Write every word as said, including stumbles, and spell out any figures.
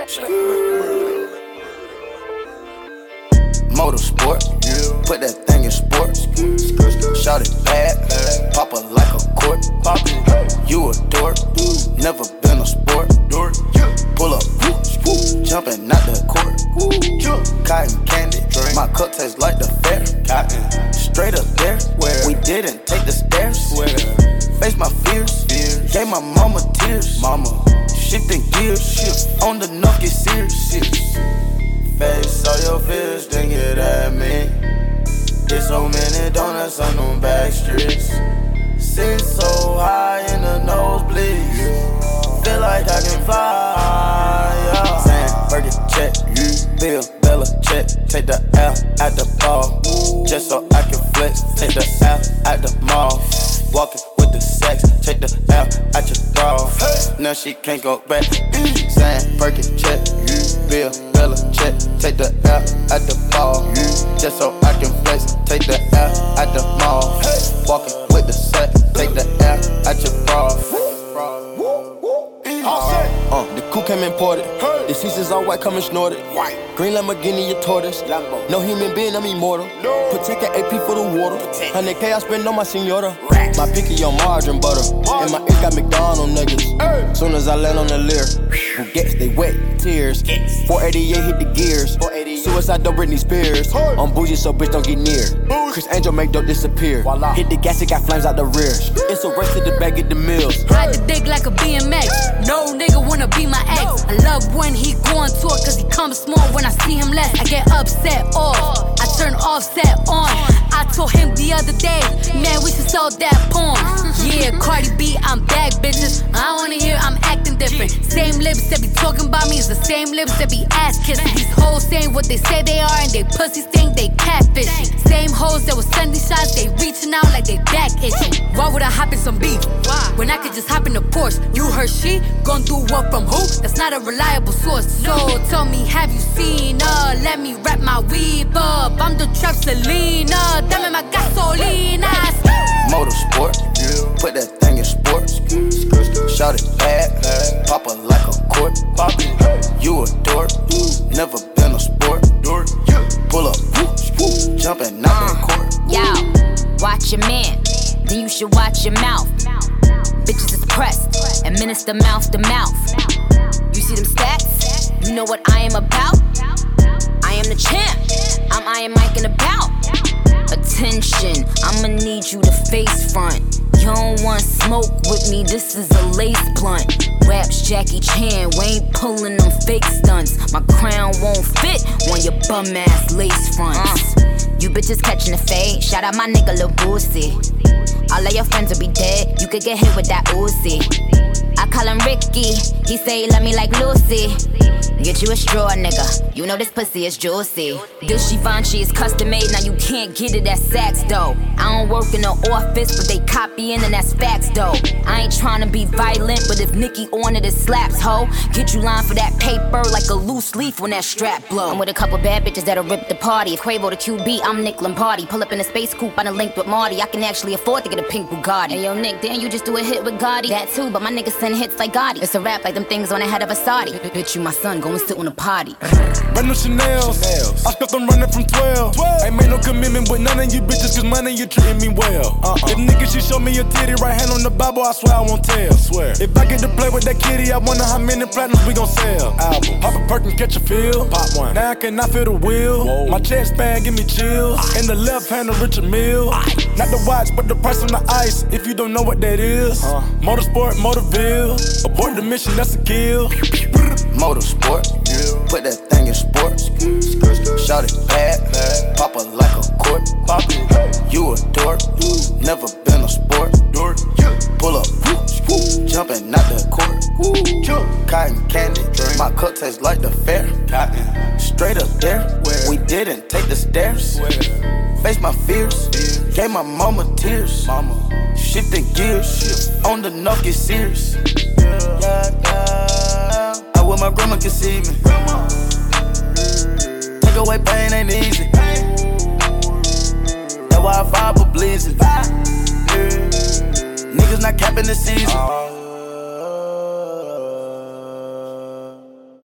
Motorsport, put that thing in sports. Shout it bad, pop it like a court. You a dork, never been a sport. Pull up, jumping out the court. Cotton candy, my cup tastes like the fair. Straight up there, we didn't take the stairs. Face my fears, gave my mama tears. Mama, shifting gears, on the knock get serious. Face all your fears, then get at me. There's so many donuts on them back streets. Sit so high in the nosebleeds. Feel like I can fly, yeah. Saying, Fergie, check, Bill, Bella, check. Take the L at the ball, just so I can flex. Take the L at the mall, walking with the sex. Take the L at your bra, now she can't go back. Saying, Fergie, check, Bill, Bella, check. Take the L at the ball, just so I can flex. Take the L at the mall, walking with the sex. Take the L at your bra. Uh, the coupe came imported. Hey. The seats is all white, coming snorted. White. Green Lamborghini, a tortoise. Lambo. No human being, I'm immortal. No. Protect an A P for the water. one hundred K I spend on my senora. Racks. My picky on margarine butter. Margin. And my ink got McDonald's niggas. Hey. Soon as I land on the Lear, who gets they wet tears. Yes. four eighty-eight hit the gears. Suicide don't Britney Spears. Hey. I'm bougie, so bitch don't get near. Bougie. Chris Angel make dope disappear. Voila. Hit the gas, it got flames out the rear. It's a race to the back of the mills. Ride the dick like a B M X. No nigga wanna be my ex. I love when he go on tour, cause he comes small when I see him less. I get upset off, I turn offset on. I told him the other day, man, we should sell that porn. Yeah, Cardi B, I'm back, bitches. I wanna hear I'm acting different. Same lips that be talking about me is the same lips that be ass kissing. These hoes saying what they say they are and they pussies think they catfishing. Same hoes that was sending shots, they reaching out like they back itching. Why would I hop in some beef when I could just hop in a Porsche? You heard she gon' do what from who? That's not a reliable source. So tell me, have you seen her? Let me wrap my weave up. I'm the trap Selena, dame my gasolina. Motorsport, put that thing in sports. Shout it bad, pop it like a court. You a dork, never been a sport. Pull up, jumping out the court. Yo, watch your man, then you should watch your mouth. Bitches is pressed, administer mouth to mouth. You see them stats? You know what I am about? I am the champ, I'm Iron Mike and about. Attention, I'ma need you to face front. You don't want smoke with me, this is a lace blunt. Raps Jackie Chan, we ain't pulling them fake stunts. My crown won't fit on your bum ass lace fronts. uh. You bitches catching the fade, shout out my nigga Lil Boosie. All of your friends will be dead, you could get hit with that Uzi. I call him Ricky, he say he love me like Lucy. Get you a straw, nigga, you know this pussy is juicy. This Givenchy is custom made, now you can't get it at Saks though. I don't work in the office, but they copying and that's facts though. I ain't tryna be violent, but if Nicki on it, it slaps, ho. Get you line for that paper like a loose leaf when that strap blow. I'm with a couple bad bitches that'll rip the party. If Quavo the Q B, I'm Nick Lombardi. Pull up in a space coupe, I done linked with Marty. I can actually afford to get a pink Bugatti. Hey yo Nick, damn you just do a hit with Gotti. That too, but my niggas send hits like Gotti. It's a rap like them things on the head of a Saudi. Bitch, you my son, go and sit on a potty. Brand new Chanel's, Chanel's. I skipped them running from twelve. twelve. Ain't made no commitment with none of you bitches, cause money you treating me well. Uh-uh. If nigga she show me a titty, right hand on the Bible, I swear I won't tell. Swear. If I get to play with that kitty, I wonder how many platinums we gon' sell. Album. Pop a perk and catch a feel. Pop one. Now I cannot feel the wheel. Whoa. My chest band give me chills. Aye. In the left hand of Richard Mille. Not the watch, but the price on the ice. If you don't know what that is. Uh. Motorsport, Motorville. Abort the mission, that's a kill. Motorsport, put that thing in sports. Shout it bad, pop it like a court. You a dork, never been a sport. Pull up, jumping out the court. Cotton candy, my cup tastes like the fair. Straight up there, we didn't take the stairs. Face my fears, gave my mama tears. Shifting gears, on the knock get serious. Yeah, yeah. I wish my grandma could see me. Take away pain ain't easy. That's why I fight for bleeding. Niggas not capping the season.